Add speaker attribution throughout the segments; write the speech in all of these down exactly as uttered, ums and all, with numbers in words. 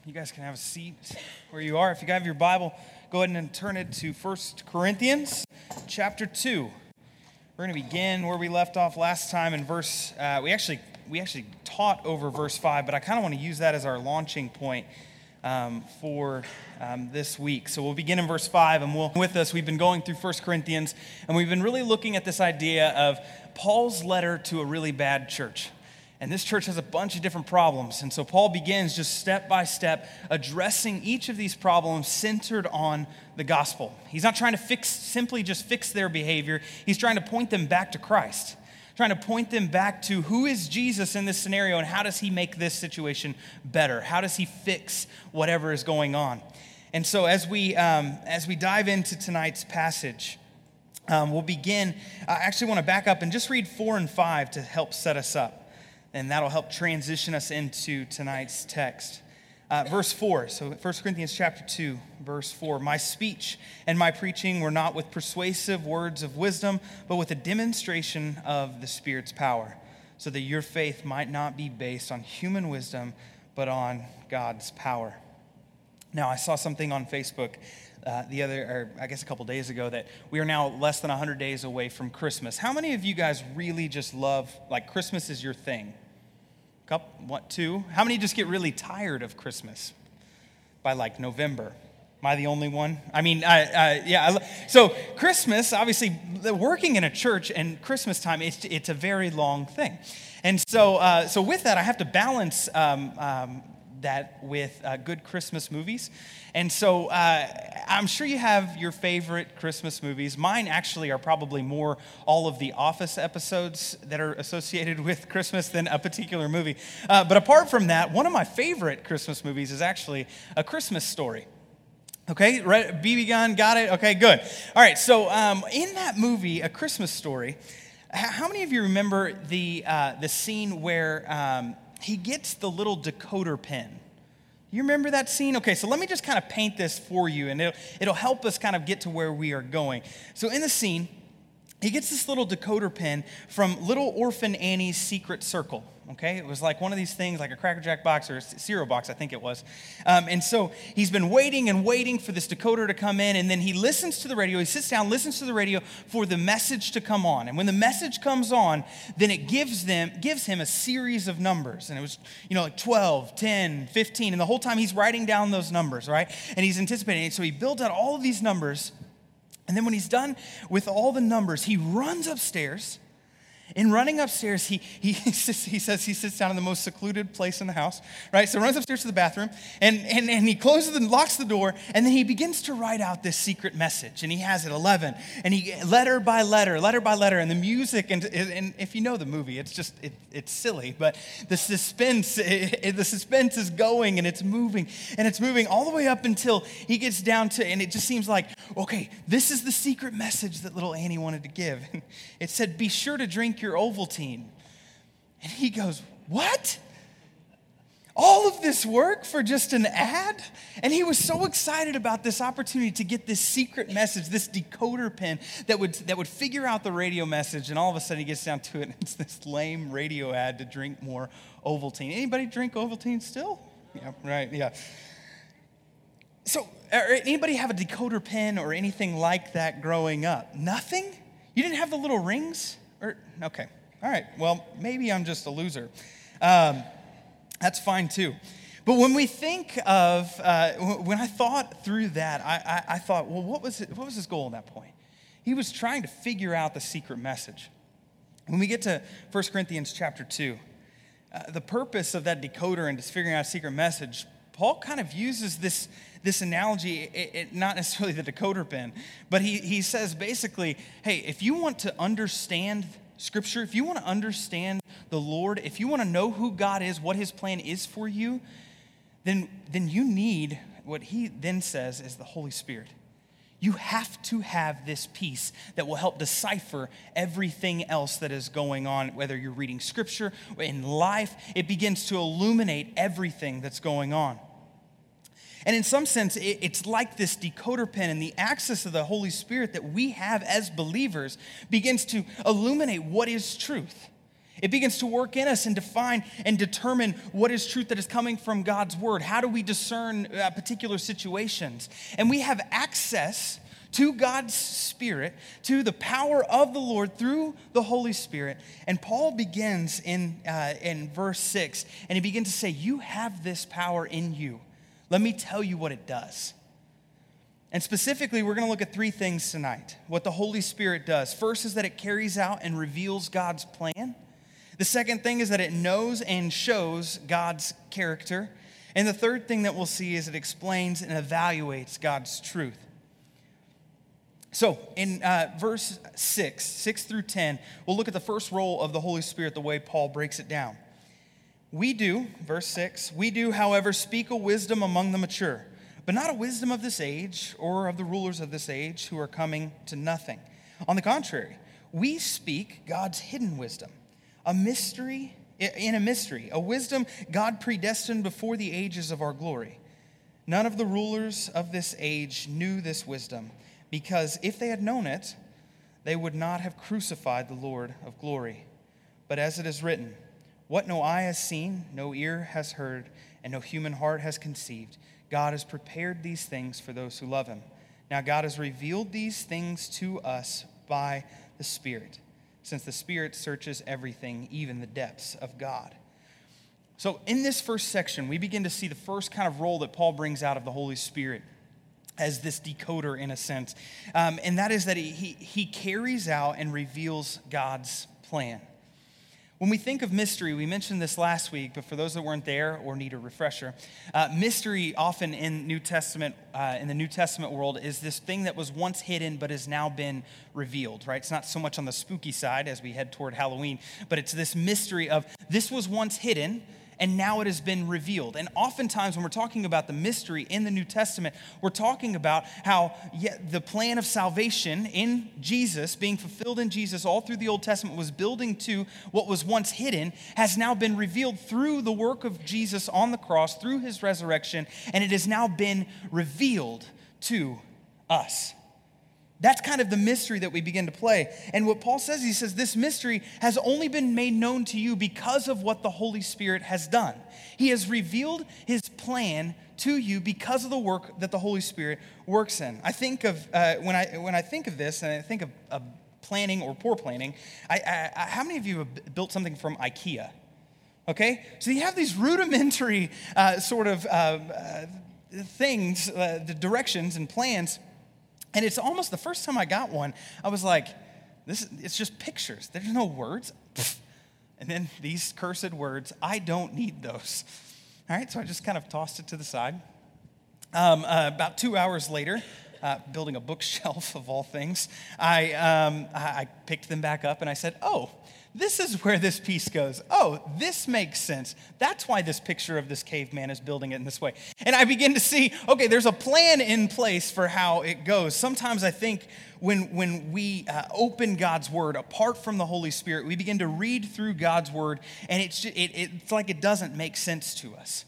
Speaker 1: You guys can have a seat where you are. If you have your Bible, go ahead and turn it to First Corinthians chapter two. We're going to begin where we left off last time in verse, uh, we actually we actually taught over verse five, but I kind of want to use that as our launching point um, for um, this week. So we'll begin in verse five, and we'll, with us, we've been going through First Corinthians, and we've been really looking at this idea of Paul's letter to a really bad church. And this church has a bunch of different problems. And so Paul begins just step by step addressing each of these problems centered on the gospel. He's not trying to fix, simply just fix their behavior. He's trying to point them back to Christ, trying to point them back to who is Jesus in this scenario and how does he make this situation better? How does he fix whatever is going on? And so as we, um, as we dive into tonight's passage, um, we'll begin. I actually want to back up and just read four and five to help set us up. And that'll help transition us into tonight's text. Uh, verse four, so First Corinthians chapter two, verse four. My speech and my preaching were not with persuasive words of wisdom, but with a demonstration of the Spirit's power, so that your faith might not be based on human wisdom, but on God's power. Now, I saw something on Facebook Uh, the other, or I guess a couple days ago, that we are now less than one hundred days away from Christmas. How many of you guys really just love, like Christmas is your thing? Couple, what, two? How many just get really tired of Christmas by like November? Am I the only one? I mean, I, I, yeah. I, so Christmas, obviously, working in a church and Christmas time, it's it's a very long thing. And so, uh, so with that, I have to balance um, um, that with uh, good Christmas movies. And so uh, I'm sure you have your favorite Christmas movies. Mine actually are probably more all of the Office episodes that are associated with Christmas than a particular movie. Uh, but apart from that, one of my favorite Christmas movies is actually A Christmas Story. Okay, right, B B gun, got it? Okay, good. All right, so um, in that movie, A Christmas Story, how many of you remember the, uh, the scene where um, he gets the little decoder pen? You remember that scene? Okay, so let me just kind of paint this for you, and it'll, it'll help us kind of get to where we are going. So in the scene, he gets this little decoder pen from Little Orphan Annie's Secret Circle. Okay, it was like one of these things, like a Cracker Jack box or a cereal box, I think it was. Um, and so he's been waiting and waiting for this decoder to come in, and then he listens to the radio. He sits down, listens to the radio for the message to come on. And when the message comes on, then it gives them gives him a series of numbers. And it was, you know, like twelve, ten, fifteen, and the whole time he's writing down those numbers, right? And he's anticipating it. So he builds out all of these numbers, and then when he's done with all the numbers, he runs upstairs. In running upstairs, he he he says he sits down in the most secluded place in the house, right? So runs upstairs to the bathroom, and, and, and he closes and locks the door, and then he begins to write out this secret message, and he has it eleven, and he letter by letter, letter by letter, and the music, and, and if you know the movie, it's just it, it's silly, but the suspense it, it, the suspense is going, and it's moving, and it's moving all the way up until he gets down to, and it just seems like, okay, this is the secret message that little Annie wanted to give. It said, "Be sure to drink your Ovaltine." And he goes, "What? All of this work for just an ad?" And he was so excited about this opportunity to get this secret message, this decoder pen that would that would figure out the radio message, and all of a sudden he gets down to it, and it's this lame radio ad to drink more Ovaltine. Anybody drink Ovaltine still? Yeah, right, yeah. So, anybody have a decoder pen or anything like that growing up? Nothing? You didn't have the little rings? Or, okay, all right, well, maybe I'm just a loser. Um, that's fine too. But when we think of, uh, when I thought through that, I, I, I thought, well, what was it, what was his goal at that point? He was trying to figure out the secret message. When we get to First Corinthians chapter two, uh, the purpose of that decoder and just figuring out a secret message, Paul kind of uses this, this analogy, it, it, not necessarily the decoder pen, but he, he says basically, hey, if you want to understand Scripture, if you want to understand the Lord, if you want to know who God is, what his plan is for you, then, then you need what he then says is the Holy Spirit. You have to have this piece that will help decipher everything else that is going on, whether you're reading Scripture or in life. It begins to illuminate everything that's going on. And in some sense, it's like this decoder pen, and the access of the Holy Spirit that we have as believers begins to illuminate what is truth. It begins to work in us and define and determine what is truth that is coming from God's word. How do we discern uh, particular situations? And we have access to God's Spirit, to the power of the Lord through the Holy Spirit. And Paul begins in, uh, in verse six, and he begins to say, you have this power in you. Let me tell you what it does. And specifically, we're going to look at three things tonight, what the Holy Spirit does. First is that it carries out and reveals God's plan. The second thing is that it knows and shows God's character. And the third thing that we'll see is it explains and evaluates God's truth. So in uh, verse six, six through ten, we'll look at the first role of the Holy Spirit, the way Paul breaks it down. We do, verse six, we do, however, speak a wisdom among the mature, but not a wisdom of this age or of the rulers of this age who are coming to nothing. On the contrary, we speak God's hidden wisdom, a mystery, in a mystery, a wisdom God predestined before the ages of our glory. None of the rulers of this age knew this wisdom, because if they had known it, they would not have crucified the Lord of glory. But as it is written, what no eye has seen, no ear has heard, and no human heart has conceived, God has prepared these things for those who love him. Now God has revealed these things to us by the Spirit, since the Spirit searches everything, even the depths of God. So in this first section, we begin to see the first kind of role that Paul brings out of the Holy Spirit as this decoder in a sense. Um, and that is that he, he, he carries out and reveals God's plan. When we think of mystery, we mentioned this last week, but for those that weren't there or need a refresher, uh, mystery often in New Testament, uh, in the New Testament world, is this thing that was once hidden but has now been revealed, right? It's not so much on the spooky side as we head toward Halloween, but it's this mystery of this was once hidden, and now it has been revealed. And oftentimes when we're talking about the mystery in the New Testament, we're talking about how yeah, the plan of salvation in Jesus, being fulfilled in Jesus all through the Old Testament, was building to what was once hidden, has now been revealed through the work of Jesus on the cross, through his resurrection, and it has now been revealed to us. That's kind of the mystery that we begin to play. And what Paul says, he says, this mystery has only been made known to you because of what the Holy Spirit has done. He has revealed his plan to you because of the work that the Holy Spirit works in. I think of, uh, when I when I think of this, and I think of, of planning or poor planning, I, I, I, how many of you have built something from IKEA? Okay? So you have these rudimentary uh, sort of uh, uh, things, uh, the directions and plans. And it's almost the first time I got one, I was like, "This it's just pictures. There's no words." And then these cursed words, I don't need those. All right, so I just kind of tossed it to the side. Um, uh, about two hours later, uh, building a bookshelf of all things, I, um, I I picked them back up and I said, oh, this is where this piece goes. Oh, this makes sense. That's why this picture of this caveman is building it in this way. And I begin to see, okay, there's a plan in place for how it goes. Sometimes I think when, when we uh, open God's word apart from the Holy Spirit, we begin to read through God's word, and it's, just, it, it's like it doesn't make sense to us.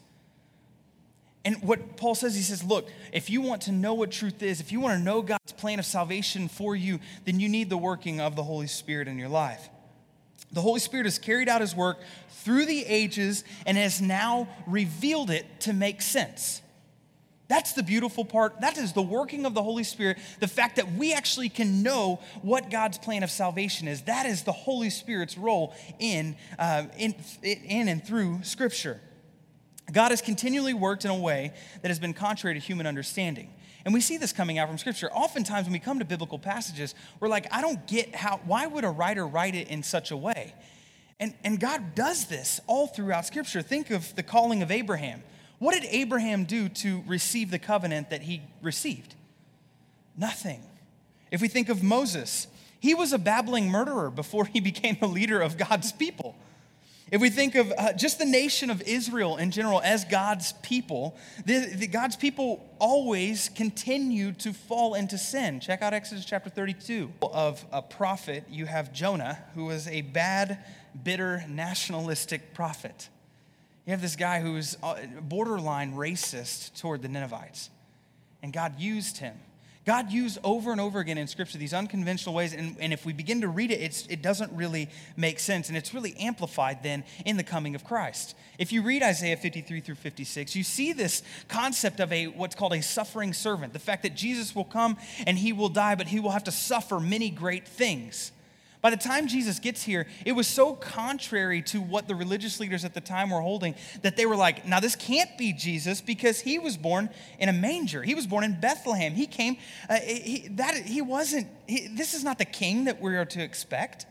Speaker 1: And what Paul says, he says, look, if you want to know what truth is, if you want to know God's plan of salvation for you, then you need the working of the Holy Spirit in your life. The Holy Spirit has carried out his work through the ages and has now revealed it to make sense. That's the beautiful part. That is the working of the Holy Spirit. The fact that we actually can know what God's plan of salvation is. That is the Holy Spirit's role in, uh, in, in and through Scripture. God has continually worked in a way that has been contrary to human understanding. And we see this coming out from Scripture. Oftentimes when we come to biblical passages, we're like, I don't get how, why would a writer write it in such a way? And, and God does this all throughout Scripture. Think of the calling of Abraham. What did Abraham do to receive the covenant that he received? Nothing. If we think of Moses, he was a babbling murderer before he became a leader of God's people. If we think of uh, just the nation of Israel in general as God's people, the, the God's people always continue to fall into sin. Check out Exodus chapter thirty-two. Of a prophet, you have Jonah, who was a bad, bitter, nationalistic prophet. You have this guy who's borderline racist toward the Ninevites. And God used him. God used over and over again in Scripture these unconventional ways, and, and if we begin to read it, it's, it doesn't really make sense, and it's really amplified then in the coming of Christ. If you read Isaiah fifty-three through fifty-six, you see this concept of a what's called a suffering servant, the fact that Jesus will come and he will die, but he will have to suffer many great things. By the time Jesus gets here, it was so contrary to what the religious leaders at the time were holding that they were like, now this can't be Jesus because he was born in a manger. He was born in Bethlehem. He came, uh, he, that, he wasn't, he, this is not the king that we are to expect.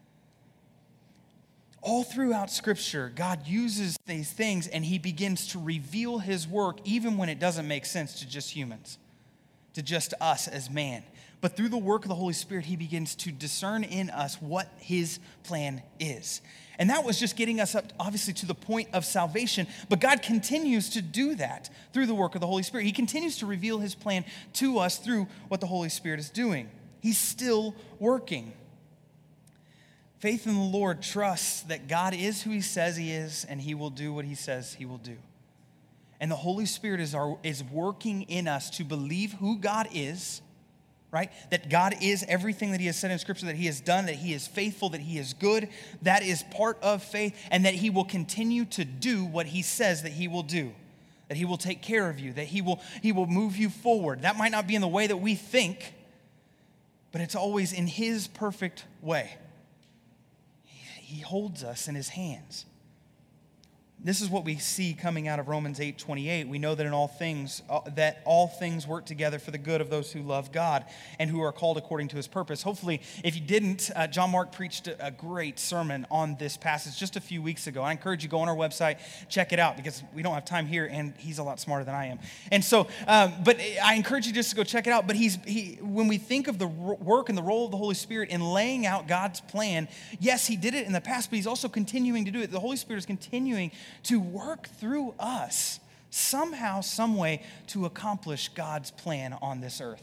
Speaker 1: All throughout Scripture, God uses these things and he begins to reveal his work even when it doesn't make sense to just humans, to just us as man. But through the work of the Holy Spirit, he begins to discern in us what his plan is. And that was just getting us up, obviously, to the point of salvation. But God continues to do that through the work of the Holy Spirit. He continues to reveal his plan to us through what the Holy Spirit is doing. He's still working. Faith in the Lord trusts that God is who he says he is, and he will do what he says he will do. And the Holy Spirit is, our, is working in us to believe who God is, right? That God is everything that he has said in Scripture, that he has done, that he is faithful, that he is good. That is part of faith, and that he will continue to do what he says that he will do. That he will take care of you, that he will, he will move you forward. That might not be in the way that we think, but it's always in his perfect way. He holds us in his hands. This is what we see coming out of Romans eight twenty-eight. We know that in all things, uh, that all things work together for the good of those who love God and who are called according to his purpose. Hopefully, if you didn't, uh, John Mark preached a, a great sermon on this passage just a few weeks ago. I encourage you to go on our website, check it out, because we don't have time here, and he's a lot smarter than I am. And so, um, but I encourage you just to go check it out. But he's he when we think of the work and the role of the Holy Spirit in laying out God's plan, yes, he did it in the past, but he's also continuing to do it. The Holy Spirit is continuing to work through us somehow, some way, to accomplish God's plan on this earth.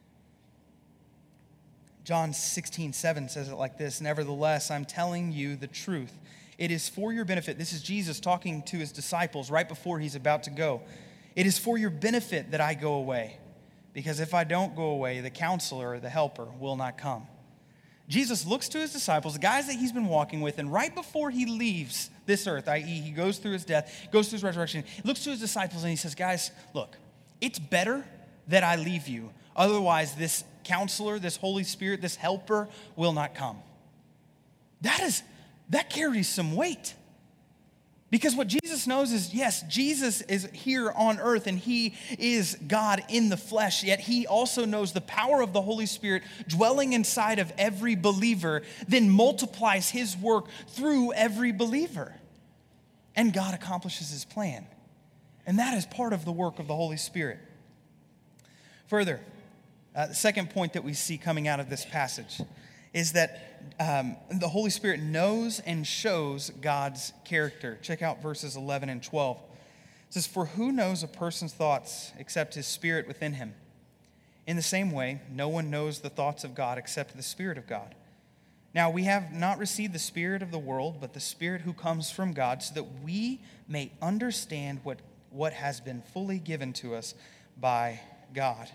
Speaker 1: John sixteen seven says it like this: "Nevertheless, I'm telling you the truth. It is for your benefit." This is Jesus talking to his disciples right before he's about to go. "It is for your benefit that I go away, because if I don't go away, the counselor, the helper, will not come." Jesus looks to his disciples, the guys that he's been walking with, and right before he leaves this earth, that is he goes through his death, goes through his resurrection, he looks to his disciples and he says, guys, look, it's better that I leave you. Otherwise, this counselor, this Holy Spirit, this helper will not come. That is, that carries some weight. Because what Jesus knows is, yes, Jesus is here on earth and he is God in the flesh, yet he also knows the power of the Holy Spirit dwelling inside of every believer, then multiplies his work through every believer. And God accomplishes his plan. And that is part of the work of the Holy Spirit. Further, uh, the second point that we see coming out of this passage is that um, the Holy Spirit knows and shows God's character. Check out verses eleven and twelve. It says, "For who knows a person's thoughts except his spirit within him? In the same way, no one knows the thoughts of God except the Spirit of God. Now, we have not received the spirit of the world, but the Spirit who comes from God, so that we may understand what, what has been fully given to us by God."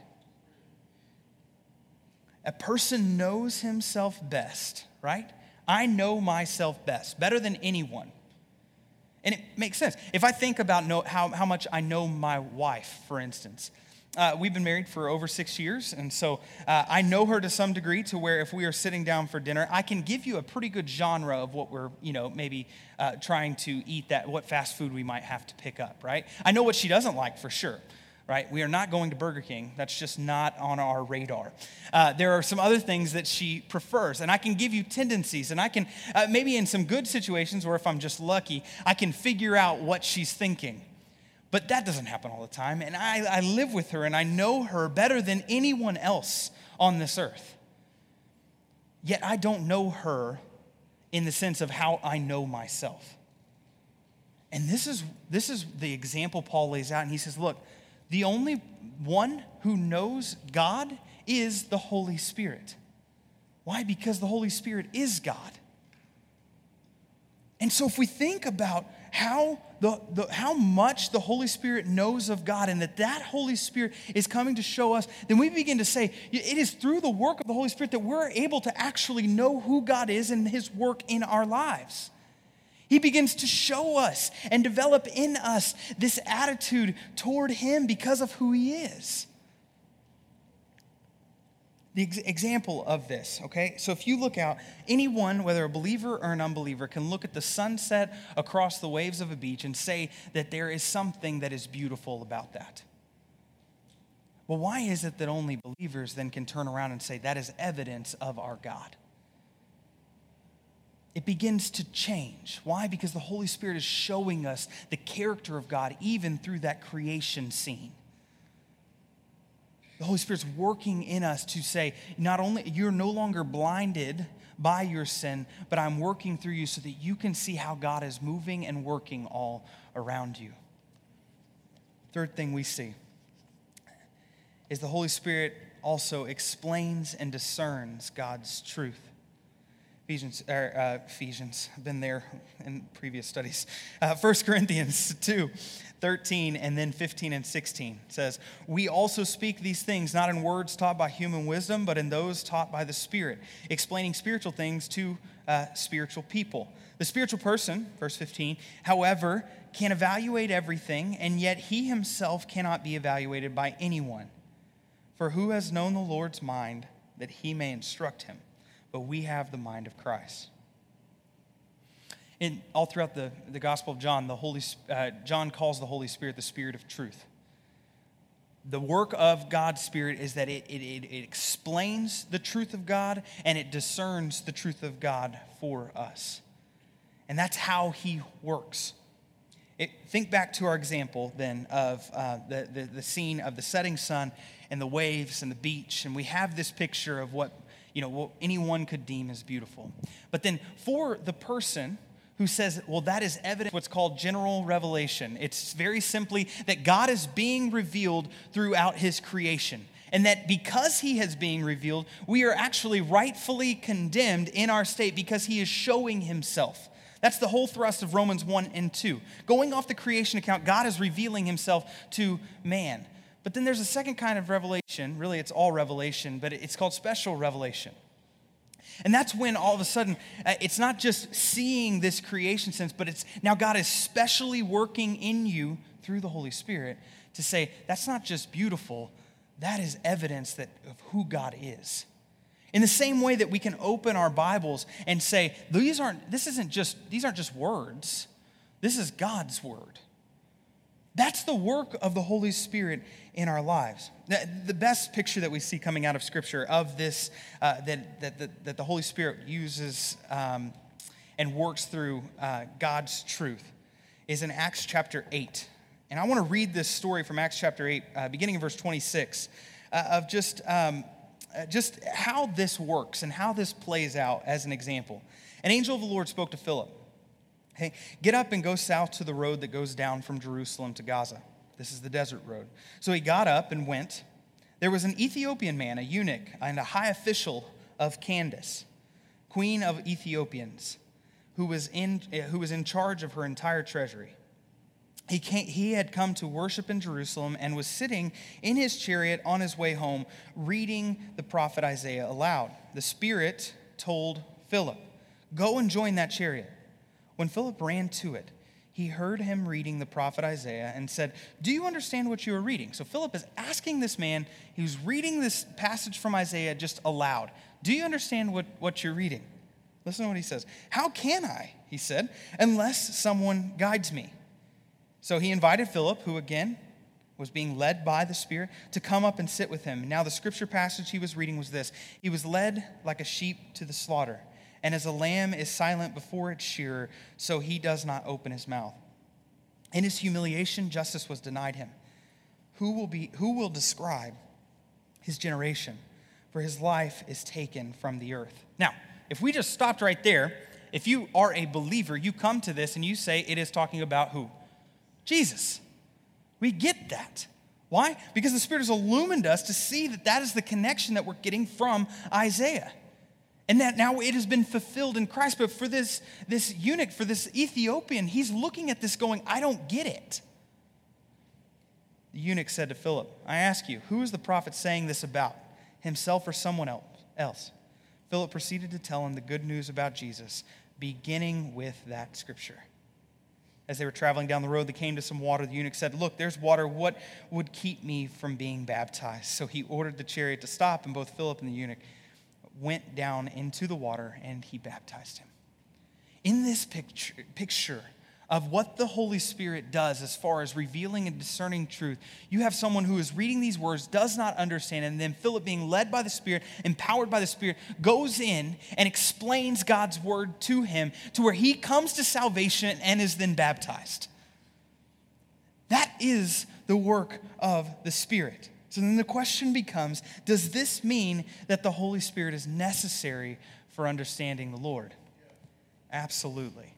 Speaker 1: A person knows himself best, right? I know myself best, better than anyone. And it makes sense. If I think about know, how, how much I know my wife, for instance, uh, we've been married for over six years, and so uh, I know her to some degree to where if we are sitting down for dinner, I can give you a pretty good genre of what we're, you know, maybe uh, trying to eat, that what fast food we might have to pick up, right? I know what she doesn't like for sure. Right? We are not going to Burger King. That's just not on our radar. Uh, there are some other things that she prefers, and I can give you tendencies, and I can, uh, maybe in some good situations, or if I'm just lucky, I can figure out what she's thinking. But that doesn't happen all the time, and I, I live with her, and I know her better than anyone else on this earth. Yet I don't know her in the sense of how I know myself. And this is, this is the example Paul lays out, and he says, look, the only one who knows God is the Holy Spirit. Why? Because the Holy Spirit is God. And so if we think about how the, the, how much the Holy Spirit knows of God and that that Holy Spirit is coming to show us, then we begin to say, it is through the work of the Holy Spirit that we're able to actually know who God is and his work in our lives. He begins to show us and develop in us this attitude toward him because of who he is. The ex- example of this, okay? So if you look out, anyone, whether a believer or an unbeliever, can look at the sunset across the waves of a beach and say that there is something that is beautiful about that. Well, why is it that only believers then can turn around and say that is evidence of our God? It begins to change. Why? Because the Holy Spirit is showing us the character of God even through that creation scene. The Holy Spirit's working in us to say, not only, you're no longer blinded by your sin, but I'm working through you so that you can see how God is moving and working all around you. Third thing we see is the Holy Spirit also explains and discerns God's truth. Ephesians, er, uh, Ephesians, I've been there in previous studies. Uh, First Corinthians two, thirteen, and then fifteen and sixteen says, we also speak these things not in words taught by human wisdom, but in those taught by the Spirit, explaining spiritual things to uh, spiritual people. The spiritual person, verse fifteen, however, can evaluate everything, and yet he himself cannot be evaluated by anyone. For who has known the Lord's mind that he may instruct him? But we have the mind of Christ. In, all throughout the, the Gospel of John, the Holy, uh, John calls the Holy Spirit the Spirit of truth. The work of God's Spirit is that it, it, it, it explains the truth of God and it discerns the truth of God for us. And that's how he works. It, think back to our example then of uh, the, the, the scene of the setting sun and the waves and the beach. And we have this picture of what you know, what anyone could deem as beautiful. But then for the person who says, well, that is evidence, what's called general revelation. It's very simply that God is being revealed throughout his creation. And that because he is being revealed, we are actually rightfully condemned in our state because he is showing himself. That's the whole thrust of Romans one and two. Going off the creation account, God is revealing himself to man. But then there's a second kind of revelation. Really, it's all revelation, but it's called special revelation. And that's when all of a sudden, uh, it's not just seeing this creation sense, but it's now God is specially working in you through the Holy Spirit to say, that's not just beautiful, that is evidence that of who God is. In the same way that we can open our Bibles and say, these aren't, this isn't just, these aren't just words, this is God's word. That's the work of the Holy Spirit in our lives. The best picture that we see coming out of Scripture of this, uh, that, that, that, that the Holy Spirit uses um, and works through uh, God's truth is in Acts chapter eight. And I want to read this story from Acts chapter eight, uh, beginning in verse twenty-six, uh, of just, um, uh, just how this works and how this plays out as an example. An angel of the Lord spoke to Philip. Hey, get up and go south to the road that goes down from Jerusalem to Gaza. This is the desert road. So he got up and went. There was an Ethiopian man, a eunuch, and a high official of Candace, queen of Ethiopians, who was in, who was in charge of her entire treasury. He, came, he had come to worship in Jerusalem and was sitting in his chariot on his way home, reading the prophet Isaiah aloud. The Spirit told Philip, go and join that chariot. When Philip ran to it, he heard him reading the prophet Isaiah and said, do you understand what you are reading? So Philip is asking this man who's reading this passage from Isaiah just aloud. Do you understand what, what you're reading? Listen to what he says. How can I, he said, unless someone guides me? So he invited Philip, who again was being led by the Spirit, to come up and sit with him. Now the scripture passage he was reading was this. He was led like a sheep to the slaughter. And as a lamb is silent before its shearer, so he does not open his mouth. In his humiliation, justice was denied him. Who will be, who will describe his generation? For his life is taken from the earth. Now, if we just stopped right there, if you are a believer, you come to this and you say it is talking about who? Jesus. We get that. Why? Because the Spirit has illumined us to see that that is the connection that we're getting from Isaiah. And that now it has been fulfilled in Christ. But for this, this eunuch, for this Ethiopian, he's looking at this going, I don't get it. The eunuch said to Philip, I ask you, who is the prophet saying this about, himself or someone else? Philip proceeded to tell him the good news about Jesus, beginning with that scripture. As they were traveling down the road, they came to some water. The eunuch said, look, there's water. What would keep me from being baptized? So he ordered the chariot to stop, and both Philip and the eunuch went down into the water, and he baptized him. In this picture, picture of what the Holy Spirit does as far as revealing and discerning truth, you have someone who is reading these words, does not understand, and then Philip, being led by the Spirit, empowered by the Spirit, goes in and explains God's word to him to where he comes to salvation and is then baptized. That is the work of the Spirit. So then the question becomes, does this mean that the Holy Spirit is necessary for understanding the Lord? Absolutely.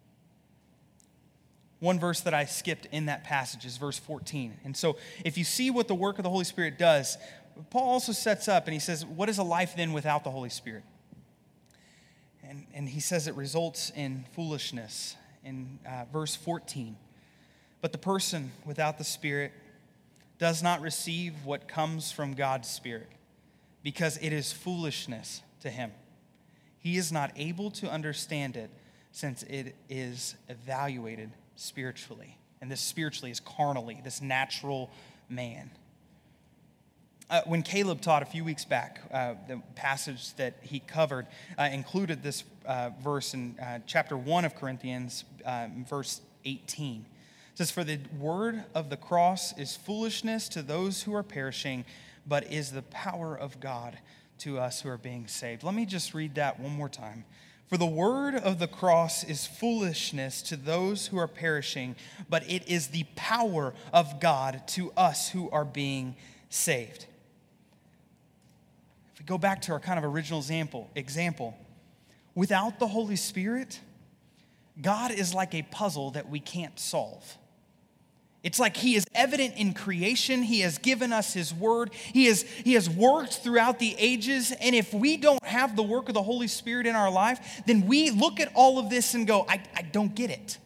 Speaker 1: One verse that I skipped in that passage is verse fourteen. And so if you see what the work of the Holy Spirit does, Paul also sets up and he says, what is a life then without the Holy Spirit? And, and he says it results in foolishness in uh, verse fourteen. But the person without the Spirit does not receive what comes from God's Spirit, because it is foolishness to him. He is not able to understand it, since it is evaluated spiritually. And this spiritually is carnally, this natural man. Uh, when Caleb taught a few weeks back, uh, the passage that he covered uh, included this uh, verse in uh, chapter one of Corinthians, uh, verse eighteen. It says, for the word of the cross is foolishness to those who are perishing, but is the power of God to us who are being saved. Let me just read that one more time. For the word of the cross is foolishness to those who are perishing, but it is the power of God to us who are being saved. If we go back to our kind of original example, example, without the Holy Spirit, God is like a puzzle that we can't solve. It's like he is evident in creation. He has given us his word. He has, he has worked throughout the ages. And if we don't have the work of the Holy Spirit in our life, then we look at all of this and go, I, I don't get it.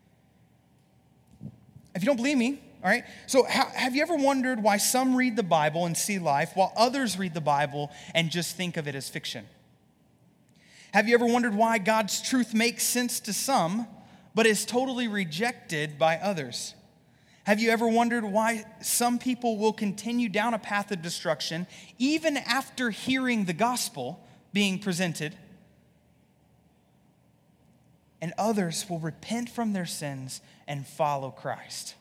Speaker 1: If you don't believe me, all right, so how, have you ever wondered why some read the Bible and see life while others read the Bible and just think of it as fiction? Have you ever wondered why God's truth makes sense to some, but is totally rejected by others? Have you ever wondered why some people will continue down a path of destruction even after hearing the gospel being presented, and others will repent from their sins and follow Christ?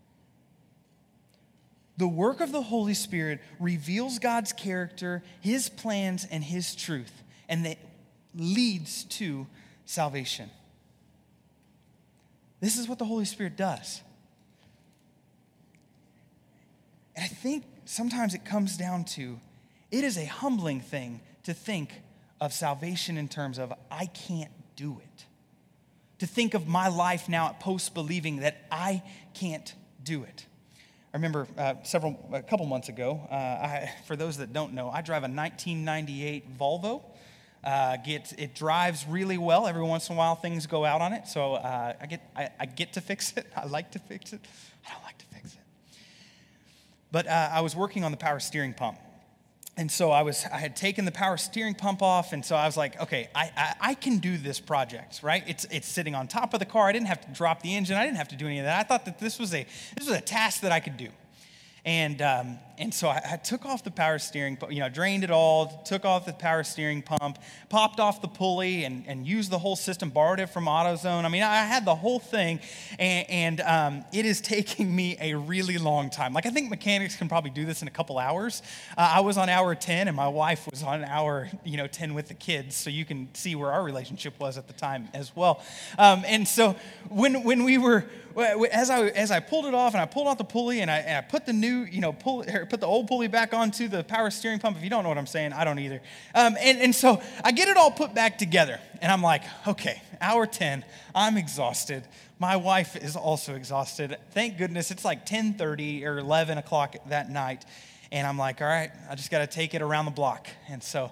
Speaker 1: The work of the Holy Spirit reveals God's character, his plans, and his truth, and that leads to salvation. This is what the Holy Spirit does. And I think sometimes it comes down to, it is a humbling thing to think of salvation in terms of, I can't do it. To think of my life now at post-believing that I can't do it. I remember uh, several, a couple months ago, uh, I, for those that don't know, I drive a nineteen ninety-eight Volvo. Uh, get, it drives really well. Every once in a while, things go out on it. So uh, I get I, I get to fix it. I like to fix it. I don't like to fix it. But uh, I was working on the power steering pump. And so I was, I had taken the power steering pump off, and so I was like, okay, I, I, I can do this project, right? It's it's sitting on top of the car. I didn't have to drop the engine. I didn't have to do any of that. I thought that this was a this was a task that I could do. And um, and so I, I took off the power steering, you know, drained it all, took off the power steering pump, popped off the pulley, and, and used the whole system, borrowed it from AutoZone. I mean, I had the whole thing, and, and um, it is taking me a really long time. Like, I think mechanics can probably do this in a couple hours. Uh, I was on hour ten, and my wife was on hour, you know, ten with the kids, so you can see where our relationship was at the time as well. Um, and so when when we were, as I as I pulled it off, and I pulled out the pulley, and I, and I put the new, you know, pull, put the old pulley back onto the power steering pump. If you don't know what I'm saying, I don't either. Um, and, and so I get it all put back together, and I'm like, okay, hour ten, I'm exhausted. My wife is also exhausted. Thank goodness it's like ten thirty or eleven o'clock that night, and I'm like, all right, I just got to take it around the block. And so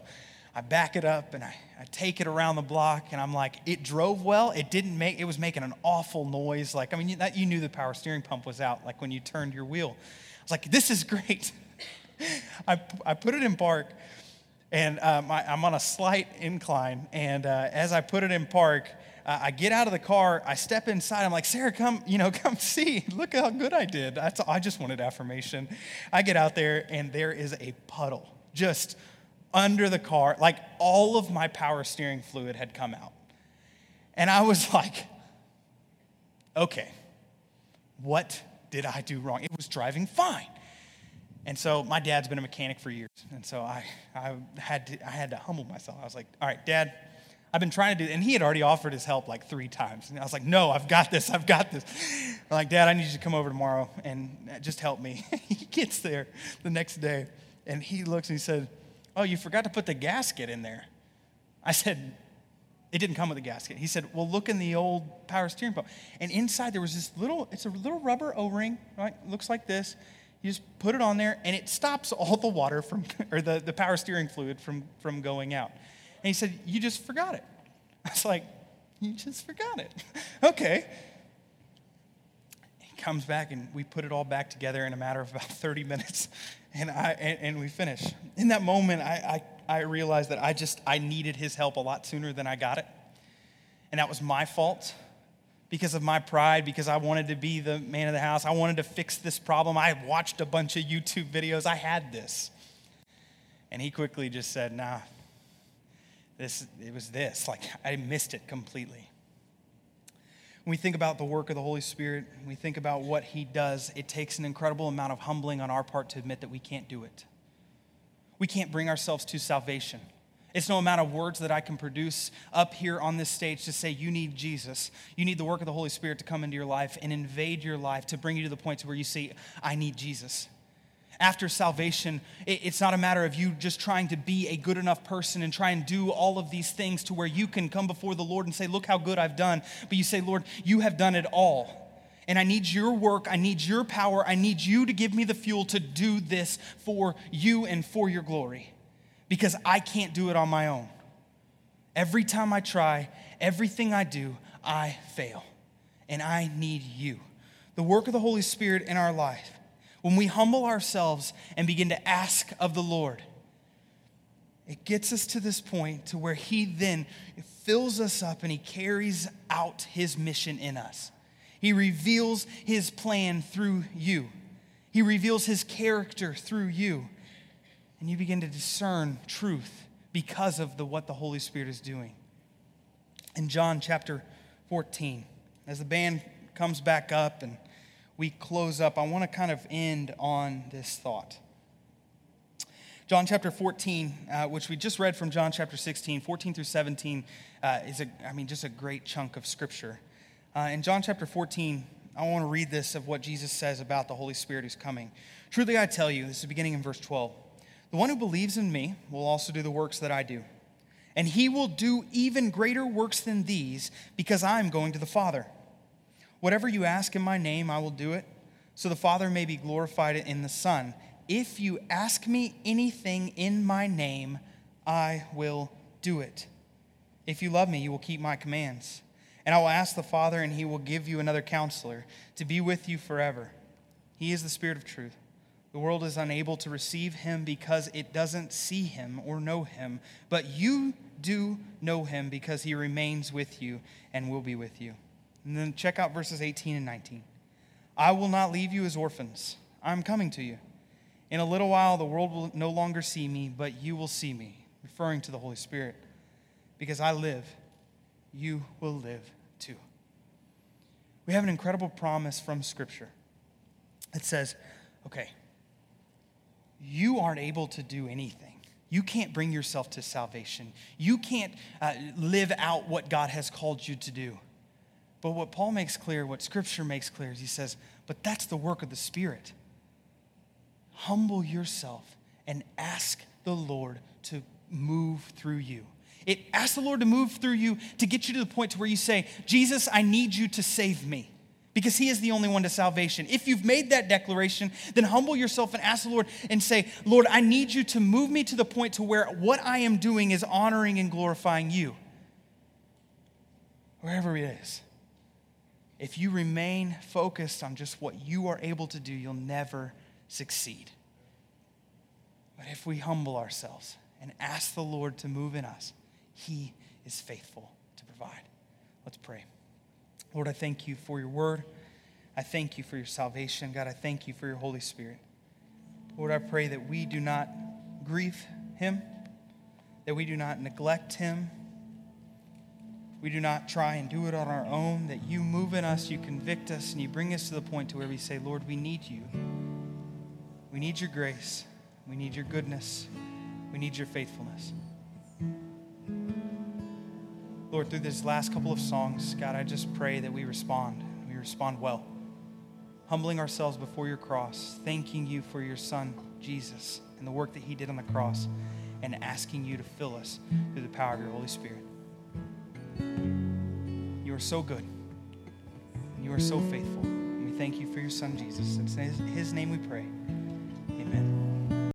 Speaker 1: I back it up and I, I take it around the block, and I'm like, it drove well. It didn't make, it was making an awful noise. Like, I mean, you, that, you knew the power steering pump was out, like when you turned your wheel. I was like, this is great. I, I put it in park, and um, I, I'm on a slight incline, and uh, as I put it in park, uh, I get out of the car, I step inside, I'm like, Sarah, come, you know, come see, look how good I did. That's, I just wanted affirmation. I get out there, and there is a puddle, just under the car, like all of my power steering fluid had come out. And I was like, okay, what did I do wrong? It was driving fine. And so my dad's been a mechanic for years. And so I, I had to, I had to humble myself. I was like, all right, Dad, I've been trying to do, and he had already offered his help like three times. And I was like, no, I've got this, I've got this. I'm like, Dad, I need you to come over tomorrow and just help me. He gets there the next day, and he looks and he said, oh, you forgot to put the gasket in there. I said, it didn't come with a gasket. He said, well, look in the old power steering pump. And inside there was this little, it's a little rubber O-ring, right? Looks like this. You just put it on there, and it stops all the water from, or the, the power steering fluid from, from going out. And he said, you just forgot it. I was like, you just forgot it. Okay. He comes back, and we put it all back together in a matter of about thirty minutes, and I and, and we finish. In that moment, I, I, I realized that I just, I needed his help a lot sooner than I got it. And that was my fault because of my pride, because I wanted to be the man of the house. I wanted to fix this problem. I watched a bunch of YouTube videos. I had this. And he quickly just said, nah, this, it was this. Like, I missed it completely. When we think about the work of the Holy Spirit, when we think about what he does, it takes an incredible amount of humbling on our part to admit that we can't do it. We can't bring ourselves to salvation. It's no amount of words that I can produce up here on this stage to say you need Jesus. You need the work of the Holy Spirit to come into your life and invade your life to bring you to the point to where you say, I need Jesus. After salvation, it's not a matter of you just trying to be a good enough person and try and do all of these things to where you can come before the Lord and say, look how good I've done. But you say, Lord, you have done it all. And I need your work. I need your power. I need you to give me the fuel to do this for you and for your glory. Because I can't do it on my own. Every time I try, everything I do, I fail. And I need you. The work of the Holy Spirit in our life, when we humble ourselves and begin to ask of the Lord, it gets us to this point to where he then fills us up and he carries out his mission in us. He reveals his plan through you. He reveals his character through you. And you begin to discern truth because of the, what the Holy Spirit is doing. In John chapter fourteen, as the band comes back up and we close up, I want to kind of end on this thought. John chapter fourteen, uh, which we just read from John chapter sixteen, fourteen through seventeen, uh, is a, I mean, just a great chunk of scripture. Uh, in John chapter fourteen, I want to read this of what Jesus says about the Holy Spirit who's coming. Truly I tell you, this is beginning in verse twelve, the one who believes in me will also do the works that I do. And he will do even greater works than these because I am going to the Father. Whatever you ask in my name, I will do it, so the Father may be glorified in the Son. If you ask me anything in my name, I will do it. If you love me, you will keep my commands. And I will ask the Father, and he will give you another counselor to be with you forever. He is the Spirit of truth. The world is unable to receive him because it doesn't see him or know him. But you do know him because he remains with you and will be with you. And then check out verses eighteen and nineteen. I will not leave you as orphans. I am coming to you. In a little while, the world will no longer see me, but you will see me, referring to the Holy Spirit. Because I live, you will live too. We have an incredible promise from Scripture. It says, okay, you aren't able to do anything. You can't bring yourself to salvation. You can't uh, live out what God has called you to do. But what Paul makes clear, what Scripture makes clear, is he says, but that's the work of the Spirit. Humble yourself and ask the Lord to move through you. It asks the Lord to move through you to get you to the point to where you say, Jesus, I need you to save me. because he is the only one to salvation. If you've made that declaration, then humble yourself and ask the Lord and say, Lord, I need you to move me to the point to where what I am doing is honoring and glorifying you. Wherever it is. If you remain focused on just what you are able to do, you'll never succeed. But if we humble ourselves and ask the Lord to move in us, he is faithful to provide. Let's pray. Lord, I thank you for your word. I thank you for your salvation. God, I thank you for your Holy Spirit. Lord, I pray that we do not grieve him, that we do not neglect him. We do not try and do it on our own, that you move in us, you convict us, and you bring us to the point to where we say, Lord, we need you. We need your grace. We need your goodness. We need your faithfulness. Lord, through this last couple of songs, God, I just pray that we respond. We respond well. Humbling ourselves before your cross, thanking you for your son, Jesus, and the work that he did on the cross, and asking you to fill us through the power of your Holy Spirit. You are so good. You are so faithful. And we thank you for your son, Jesus. It's in his name we pray.